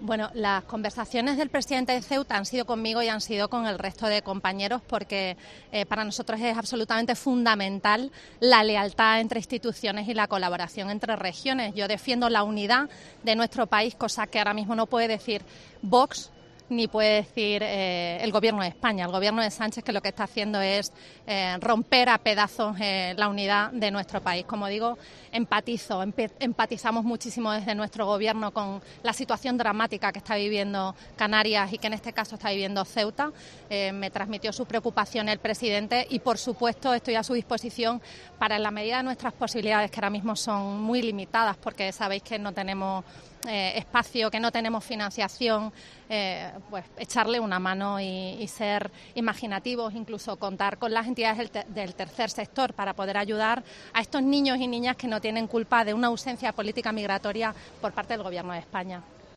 Bueno, las conversaciones del presidente de Ceuta han sido conmigo y han sido con el resto de compañeros porque para nosotros es absolutamente fundamental la lealtad entre instituciones y la colaboración entre regiones. Yo defiendo la unidad de nuestro país, cosa que ahora mismo no puede decir Vox ni puede decir el Gobierno de España. El Gobierno de Sánchez, que lo que está haciendo es romper a pedazos la unidad de nuestro país. Como digo, empatizamos muchísimo desde nuestro Gobierno con la situación dramática que está viviendo Canarias y que en este caso está viviendo Ceuta. Me transmitió su preocupación el presidente y, por supuesto, estoy a su disposición para, en la medida de nuestras posibilidades, que ahora mismo son muy limitadas porque sabéis que no tenemos espacio, que no tenemos financiación, pues echarle una mano y ser imaginativos, incluso contar con las entidades del tercer sector para poder ayudar a estos niños y niñas que no tienen culpa de una ausencia política migratoria por parte del Gobierno de España.